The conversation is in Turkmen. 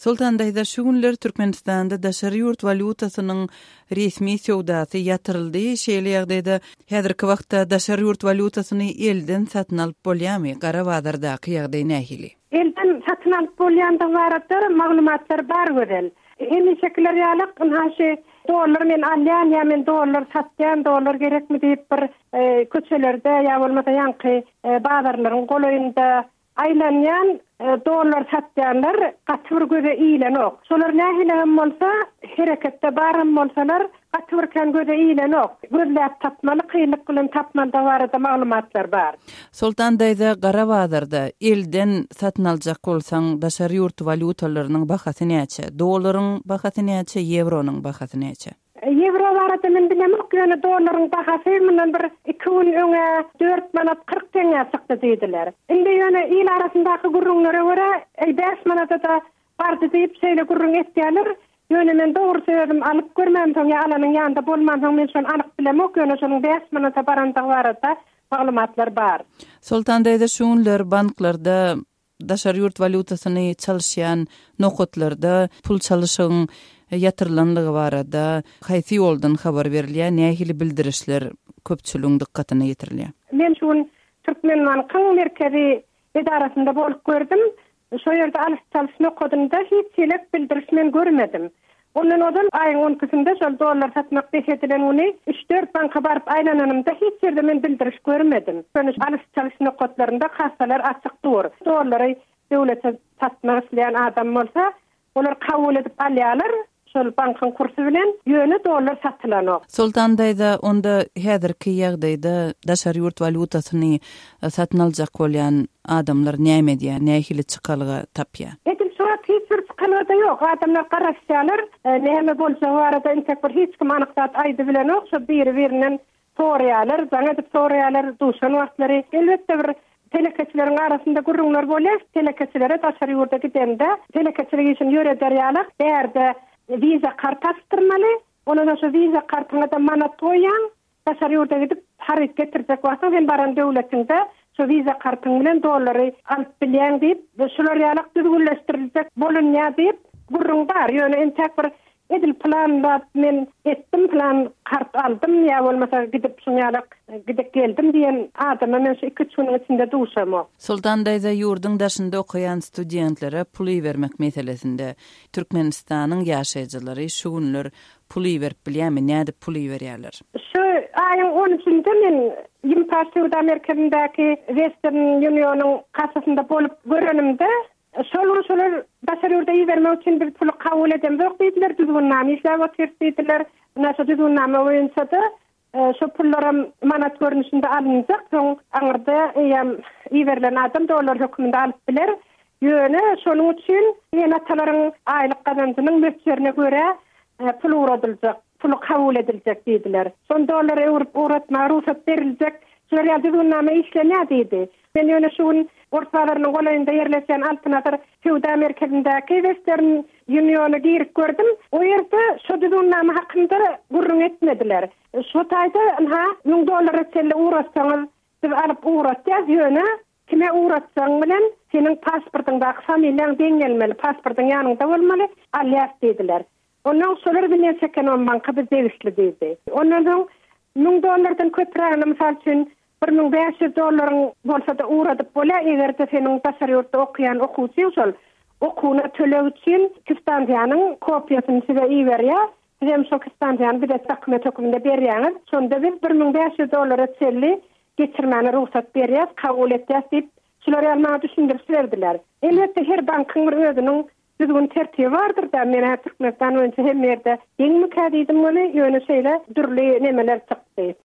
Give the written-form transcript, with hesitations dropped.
Sultan dayda şu günler Türkmenistan'da daşary ýurt valutasynyň resmi sowdasy ýatyryldy. Şeýle ýagdaýda häzirki wagtda daşary ýurt valutasyny elden satyn alyp bolýarmy? Gara bazardaky ýagdaý nähili? Elden satyn alyp bolýanda barada maglumatlar bar gözel. Hemi şekiller ýalyk haşy dollar men alýan ýa men dollar satýan, dollar gerekmi diýip bir köçelerde ýa bolmasa ýanky bazarlaryň golaýynda aylanýan dollar satýanlar gatyr göze iýlenok. Şolar nähile hem bolsa, hereketde bar hem bolsalar gatyrken göze iýlenok. Gözläp tapmaly, kynlyk bilen tapmanda barada maglumatlar bar. Sultan daýda gara bazarda elden satyn aljak bolsaň daşary ýurt valutalarynyň bahasy näçe? Dollaryň bahasy näçe, euronyň bahasy näçe? Euro barada men bilemok, ýöne dollaryň bahasy mendan bir 2 gün öňe 4 manat 40 teňe çykdy diýdiler. Indi ýöne il arasyndaky gurrunlara görä 5 manata da bardy diýip şeýle gurrun etýärler. Ýöne men dogry söýledim, alyp görmem soňa alanyň ýanynda bolmam, men şonu anyk bilemok, ýöne şonuň 5 manata baranda barada maglumatlar bar. Sultan daýda şu günler banklarda daşary ýurt valutasyny çalyşýan nokotlarda pul çalyşygyň ýatyrylanlygy barada haýsy ýoldan habar berilýär, nähili bildirişler köpçüligiň dikkatyny ýetirilýär. Men şun Türkmenistanyň merkezi edarasynda bolup gördüm. Şo ýerde alys nokodunda hiç selek bildiriş men görmedim. Ondan odan aýyň 10-sinde şol dollar satmak beýledilen uny 3-4 banka baryp aýlananymda hiç ýerde men bildiriş görmedim. Şonu alys nokotlarynda kassalar açyk dur. Dollary döwlete satmak isleýän adam bolsa, olar kabul edip alýarlar. Şol bankyň kursy bilen ýöne dollar satylanok. Sultan daýda onda häzirki ýagdaýda daşary ýurt valutasyny satyn aljak bolýan adamlar näme diýär, nähili çykalyga tapýar? Hiç bir çıkalığı da yok. Adamlar karıştılar. Nehme bolsa arada intek bir hiç kim anıqtat aydı bilen yok. Şu birinin soruyalar, zana edip soruyalar, duşan vaxtları. Elbette bir telekeçilerin arasında gurrunlar bolýar. Telekeçilere daşary ýurda gidende, telekeçilik için ýöre derýalyk, derde viza kart astırmaly. Ondan şu viza kartyna da manat goýan, daşary ýurda gidip haryk getirjek wagtda hem baran döwletinde şu viza kartyň bilen dollary alyp bilýän diýip, şolar ýalyk düzgünleşdiriljek bolunýar diýip gurrun bar. Ýöne entek bir edil planda men etdim, plan kart aldım ýa bolmasa gidip şuňalyk gidip geldim diýen adama men şu 2 gün içinde duşamok. Sultan daýda ýurdun daşynda okuyan studentlere pul bermek meselesinde Türkmenistanyň ýaşaýjylary şu günler pul berip bilýärmi, näde pul berýärler? Şu aýyň 13-nde men Ýymtaşyda merkezindäki Western Union'un kassasynda bolup görenimde şolar daşary ýurda bermek üçin bir pul kabul edem ýok diýdiler, düzgünname işläp oturýardylar. Näçe düzgünname boýunça da şu pullarym manat görnüşinde alınjak, soň aňyrda ýeberilen adam dollar hökmünde alyp biler. Ýöne şonuň üçin ýene-talaryň aýlyk gazanjynyň mölçerine görä pul uradyljak, pul kabul ediljek diýdiler. Son dollar uratma ruhsat beriljek. Şeýle düzgünname işlenýär diýdi. Men ýöne şuň ortalarynyň golaýynda ýerleşen Altınazar Sowda merkezindäki Western Union'u girip gördüm. O ýerde şu düzgünname hakynda gurrun etmediler. Şu taýda $1000 çelle uratsaňyz, siz alyp uratýar ýöne kime uratsaň bilen seniň pasportyňdaky familiýaň deňelmeli, pasportyň ýanynda bolmaly, alýas diýdiler. Ondan solar bilen çeken banka biz degisli diýdi. Ondan soň $1000'dan köprägini mysal üçin $1500 bolsa da uradyp bolar, egerde seniň daşary ýurtda okuyan okuwçy şol okuwna töleg üçin kistandyanyň kopiýasyny size iýerýär. Hem şo kistandyany bir de dokument hökmünde berýäňiz. Şonda biz $1500 çelli geçirmäni ruhsat berýär, kabul etýär diýip şolar ýalmagy düşündirip berdiler. Elbette her bankyň özüniň düzgün tertibi vardır da men Türkmenistan öňçe hem ýerde ýeňmi kädidim ýöne şeýle dürli nemeler çykdy.